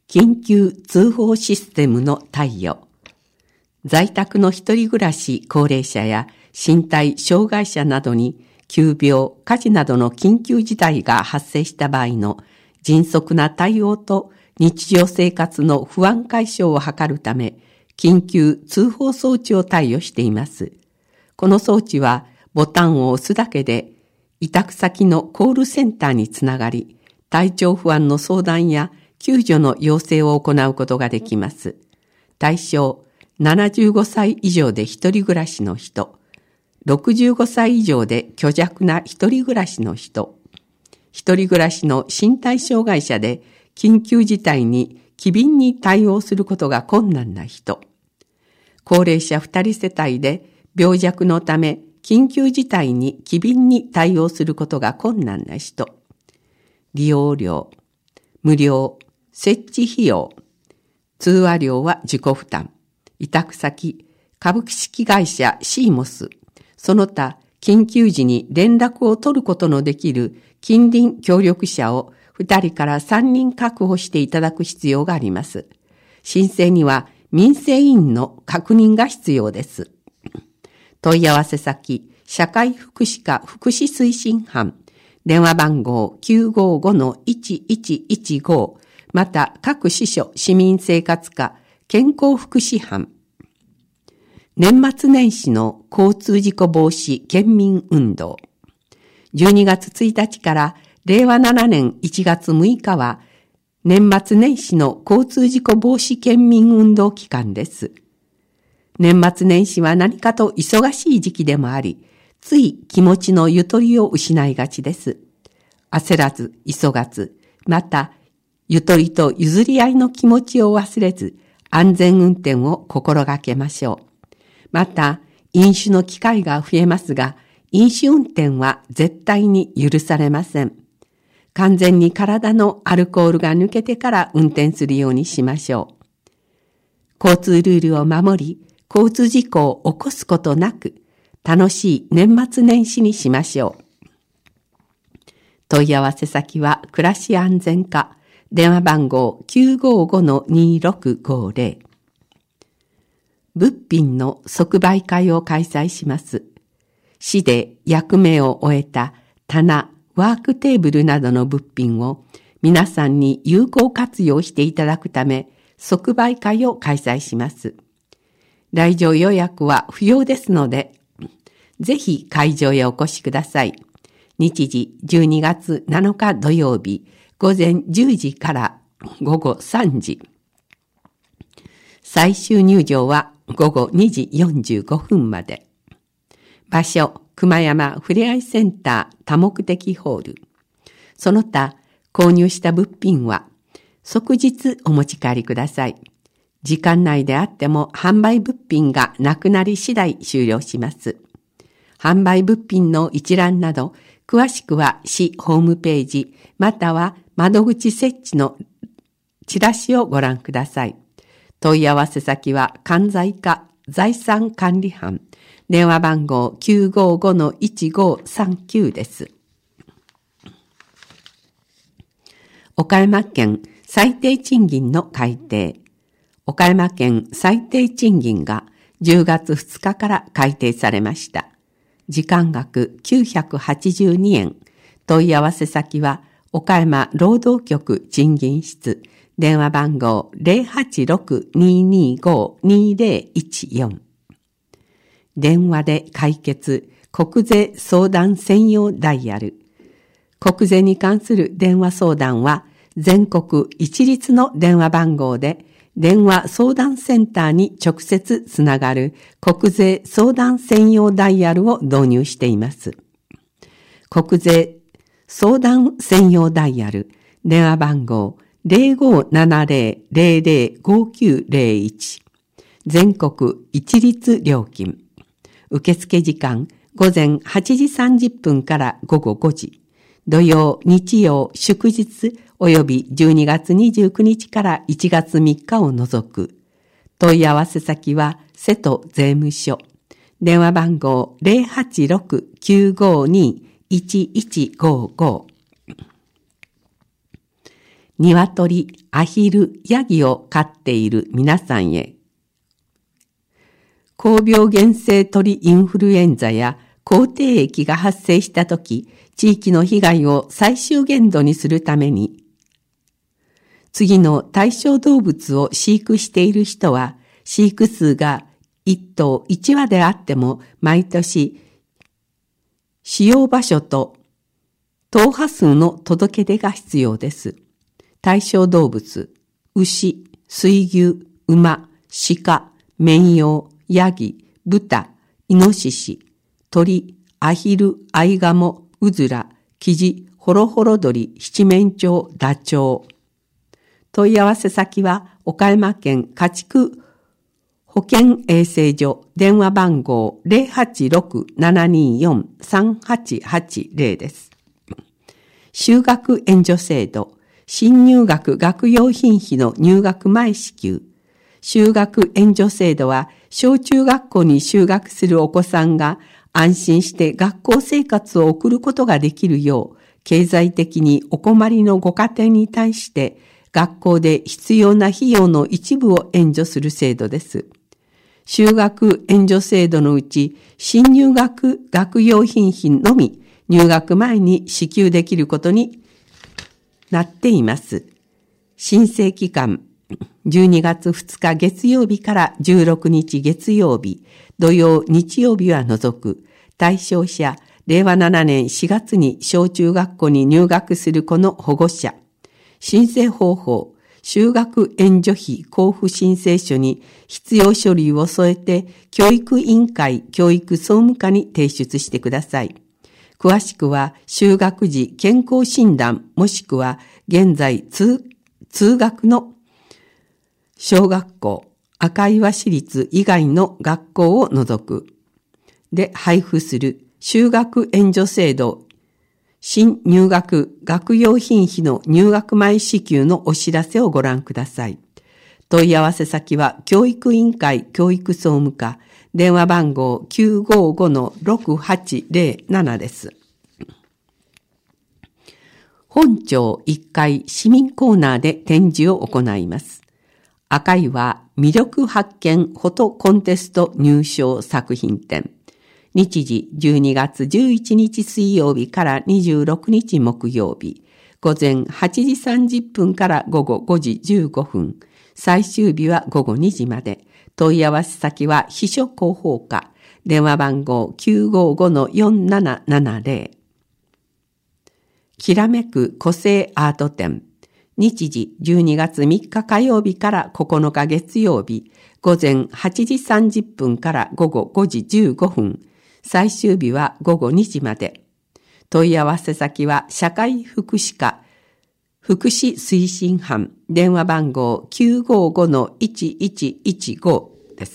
緊急通報システムの貸与。在宅の一人暮らし高齢者や身体障害者などに急病、火事などの緊急事態が発生した場合の迅速な対応と日常生活の不安解消を図るため、緊急通報装置を貸与しています。この装置はボタンを押すだけで委託先のコールセンターにつながり、体調不安の相談や救助の要請を行うことができます。対象、75歳以上で一人暮らしの人、65歳以上で虚弱な一人暮らしの人、一人暮らしの身体障害者で緊急事態に機敏に対応することが困難な人、高齢者2人世帯で病弱のため緊急事態に機敏に対応することが困難な人、利用料、無料、設置費用、通話料は自己負担、委託先、株式会社シーモス、その他緊急時に連絡を取ることのできる近隣協力者を2人から3人確保していただく必要があります。申請には民生委員の確認が必要です。問い合わせ先、社会福祉課福祉推進班、電話番号 955-1115、また各支所市民生活課健康福祉班。年末年始の交通事故防止県民運動。12月1日から令和7年1月6日は年末年始の交通事故防止県民運動期間です。年末年始は何かと忙しい時期でもあり、つい気持ちのゆとりを失いがちです。焦らず、急がず、また、ゆとりと譲り合いの気持ちを忘れず、安全運転を心がけましょう。また、飲酒の機会が増えますが、飲酒運転は絶対に許されません。完全に体のアルコールが抜けてから運転するようにしましょう。交通ルールを守り、交通事故を起こすことなく、楽しい年末年始にしましょう。問い合わせ先は暮らし安全課、電話番号 955-2650。物品の即売会を開催します。市で役目を終えた棚、ワークテーブルなどの物品を皆さんに有効活用していただくため、即売会を開催します。来場予約は不要ですので、ぜひ会場へお越しください。日時12月7日土曜日、午前10時から午後3時。最終入場は午後2時45分まで。場所、熊山ふれあいセンター多目的ホール。その他、購入した物品は即日お持ち帰りください。時間内であっても販売物品がなくなり次第終了します。販売物品の一覧など、詳しくは市ホームページ、または窓口設置のチラシをご覧ください。問い合わせ先は関西課財産管理班、電話番号 955-1539 です。岡山県最低賃金の改定。岡山県最低賃金が10月2日から改定されました。時間額982円。問い合わせ先は岡山労働局賃金室。電話番号 086-225-2014。電話で解決国税相談専用ダイヤル。国税に関する電話相談は全国一律の電話番号で電話相談センターに直接つながる国税相談専用ダイヤルを導入しています。国税相談専用ダイヤル電話番号 0570-005901 全国一律料金受付時間午前8時30分から午後5時土曜、日曜、祝日および12月29日から1月3日を除く。問い合わせ先は瀬戸税務署。電話番号 086-952-1155。 鶏、アヒル、ヤギを飼っている皆さんへ。高病原性鳥インフルエンザや口蹄疫が発生したとき、地域の被害を最小限度にするために、次の対象動物を飼育している人は、飼育数が1頭1羽であっても、毎年、使用場所と頭羽数の届け出が必要です。対象動物、牛、水牛、馬、鹿、綿羊、ヤギ、豚、イノシシ、鳥、アヒル、アイガモ、ウズラ、キジ、ホロホロ鳥、七面鳥、ダチョウ。問い合わせ先は岡山県家畜保健衛生所、電話番号 086-724-3880 です。就学援助制度、新入学学用品費の入学前支給。就学援助制度は、小中学校に就学するお子さんが安心して学校生活を送ることができるよう、経済的にお困りのご家庭に対して、学校で必要な費用の一部を援助する制度です。就学援助制度のうち、新入学学用品費のみ入学前に支給できることになっています。申請期間、12月2日月曜日から16日月曜日、土曜日曜日は除く、対象者、令和7年4月に小中学校に入学する子の保護者、申請方法、就学援助費交付申請書に必要書類を添えて、教育委員会教育総務課に提出してください。詳しくは、就学時健康診断もしくは、現在通学の小学校、赤岩市立以外の学校を除くで配布する就学援助制度新入学学用品費の入学前支給のお知らせをご覧ください。問い合わせ先は教育委員会教育総務課、電話番号 955-6807 です。本町1階市民コーナーで展示を行います。赤岩魅力発見フォトコンテスト入賞作品展。日時12月11日水曜日から26日木曜日。午前8時30分から午後5時15分。最終日は午後2時まで。問い合わせ先は秘書広報課。電話番号 955-4770。きらめく個性アート展。日時12月3日火曜日から9日月曜日、午前8時30分から午後5時15分、最終日は午後2時まで。問い合わせ先は社会福祉課、福祉推進班、電話番号 955-1115 です。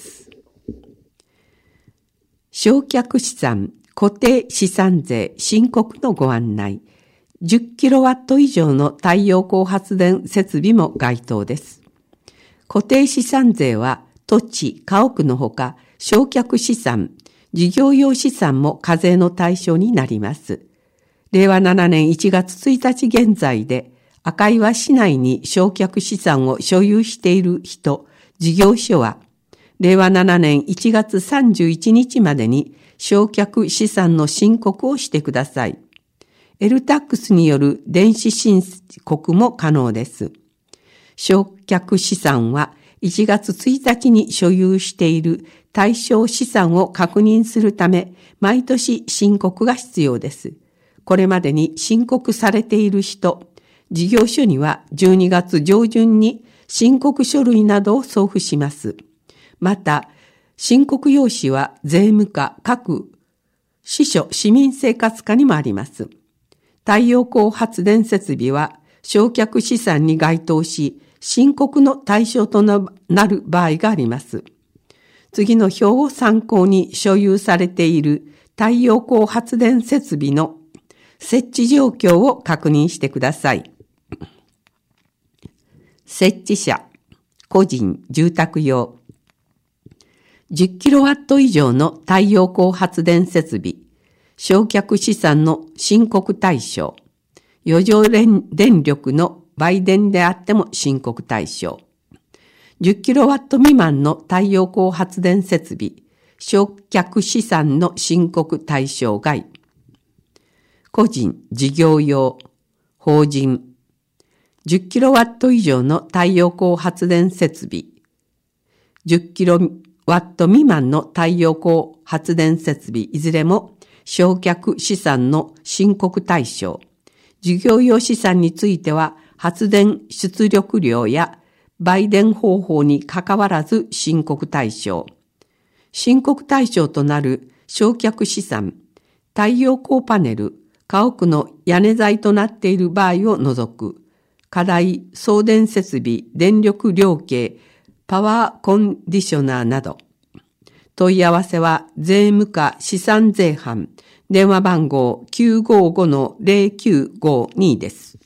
償却資産、固定資産税申告のご案内。10キロワット以上の太陽光発電設備も該当です。固定資産税は土地、家屋のほか、償却資産、事業用資産も課税の対象になります。令和7年1月1日現在で、赤岩市内に償却資産を所有している人、事業所は、令和7年1月31日までに償却資産の申告をしてください。LTAX による電子申告も可能です。償却資産は1月1日に所有している対象資産を確認するため、毎年申告が必要です。これまでに申告されている人、事業所には12月上旬に申告書類などを送付します。また、申告用紙は税務課、各支所、市民生活課にもあります。太陽光発電設備は償却資産に該当し、申告の対象となる場合があります。次の表を参考に所有されている太陽光発電設備の設置状況を確認してください。設置者、個人、住宅用。10キロワット以上の太陽光発電設備。償却資産の申告対象、余剰電力の売電であっても申告対象。10kW 未満の太陽光発電設備、焼却資産の申告対象外。個人、事業用、法人。10kW 以上の太陽光発電設備。10kW 未満の太陽光発電設備いずれも焼却資産の申告対象。事業用資産については発電出力量や売電方法にかかわらず申告対象。申告対象となる焼却資産、太陽光パネル、家屋の屋根材となっている場合を除く、課題、送電設備、電力量計、パワーコンディショナーなど。問い合わせは税務課資産税班、電話番号 955-0952 です。